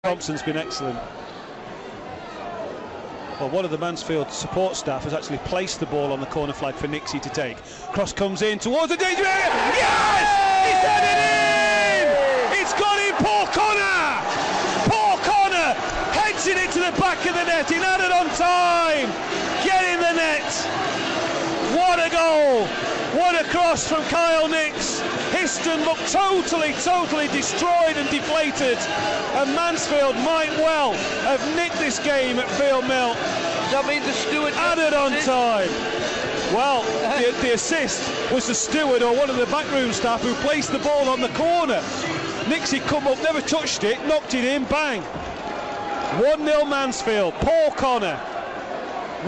Thompson's been excellent. Well, one of the Mansfield support staff has actually placed the ball on the corner flag for Nixie to take. Cross comes in towards the danger area. Yes! He's had it in! It's gone in, Paul Connor! Paul Connor heads it into the back of the net. He had it on time. Get in the net. What a goal! What a cross from Kyle Nix. Histon looked totally destroyed and deflated, and Mansfield might well have nicked this game at Field Mill. That means the steward added on time. Well, the assist was the steward or one of the backroom staff who placed the ball on the corner. Nixie come up, never touched it, knocked it in, bang. 1-0 Mansfield. Paul Connor